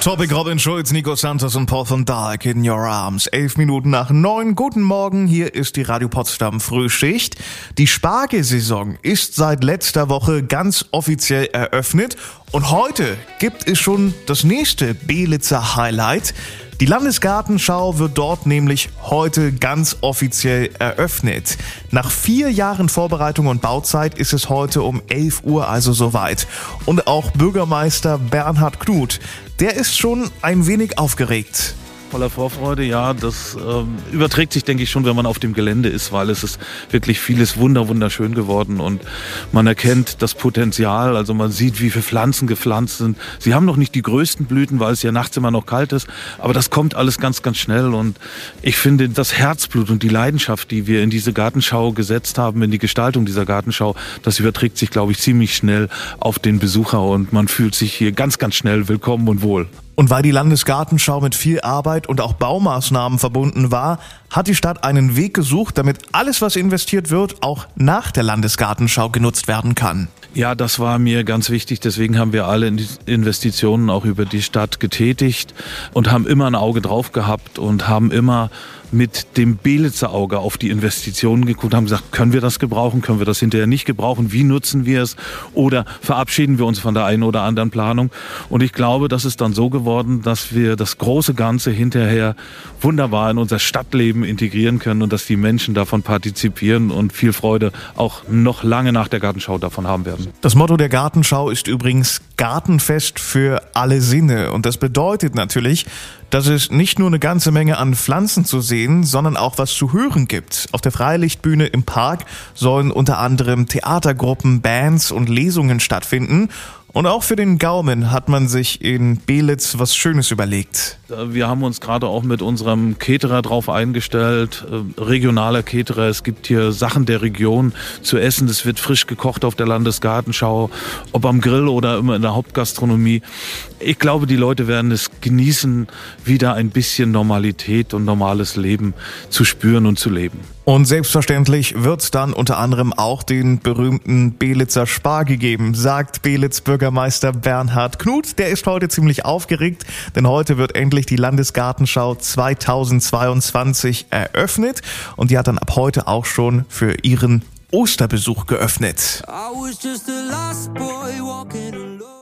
Topic, Robin Schulz, Nico Santos und Paul von Dyk in Your Arms. 11 Minuten nach 9. Guten Morgen, hier ist die Radio Potsdam Frühschicht. Die Spargelsaison ist seit letzter Woche ganz offiziell eröffnet und heute gibt es schon das nächste Belitzer Highlight. Die Landesgartenschau wird dort nämlich heute ganz offiziell eröffnet. Nach 4 Jahren Vorbereitung und Bauzeit ist es heute um 11 Uhr also soweit. Und auch Bürgermeister Bernhard Knuth, der ist schon ein wenig aufgeregt. Voller Vorfreude, ja, das überträgt sich, denke ich, schon, wenn man auf dem Gelände ist, weil es ist wirklich vieles wunderschön geworden und man erkennt das Potenzial, also man sieht, wie viele Pflanzen gepflanzt sind. Sie haben noch nicht die größten Blüten, weil es ja nachts immer noch kalt ist, aber das kommt alles ganz schnell und ich finde, das Herzblut und die Leidenschaft, die wir in diese Gartenschau gesetzt haben, in die Gestaltung dieser Gartenschau, das überträgt sich, glaube ich, ziemlich schnell auf den Besucher und man fühlt sich hier ganz schnell willkommen und wohl. Und weil die Landesgartenschau mit viel Arbeit und auch Baumaßnahmen verbunden war, hat die Stadt einen Weg gesucht, damit alles, was investiert wird, auch nach der Landesgartenschau genutzt werden kann. Ja, das war mir ganz wichtig. Deswegen haben wir alle Investitionen auch über die Stadt getätigt und haben immer ein Auge drauf gehabt und haben immer mit dem Belitzer Auge auf die Investitionen geguckt, haben gesagt, können wir das gebrauchen, können wir das hinterher nicht gebrauchen, wie nutzen wir es oder verabschieden wir uns von der einen oder anderen Planung. Und ich glaube, das ist dann so geworden, dass wir das große Ganze hinterher wunderbar in unser Stadtleben integrieren können und dass die Menschen davon partizipieren und viel Freude auch noch lange nach der Gartenschau davon haben werden. Das Motto der Gartenschau ist übrigens Gartenfest für alle Sinne. Und das bedeutet natürlich, dass es nicht nur eine ganze Menge an Pflanzen zu sehen, sondern auch was zu hören gibt. Auf der Freilichtbühne im Park sollen unter anderem Theatergruppen, Bands und Lesungen stattfinden. Und auch für den Gaumen hat man sich in Belitz was Schönes überlegt. Wir haben uns gerade auch mit unserem Caterer drauf eingestellt, regionaler Caterer. Es gibt hier Sachen der Region zu essen. Es wird frisch gekocht auf der Landesgartenschau, ob am Grill oder immer in der Hauptgastronomie. Ich glaube, die Leute werden es genießen, wieder ein bisschen Normalität und normales Leben zu spüren und zu leben. Und selbstverständlich wird es dann unter anderem auch den berühmten Belitzer Spargel geben, sagt Belitz Bürgermeister Bernhard Knuth. Der ist heute ziemlich aufgeregt, denn heute wird endlich die Landesgartenschau 2022 eröffnet und die hat dann ab heute auch schon für ihren Osterbesuch geöffnet. I was just a lost boy walking alone.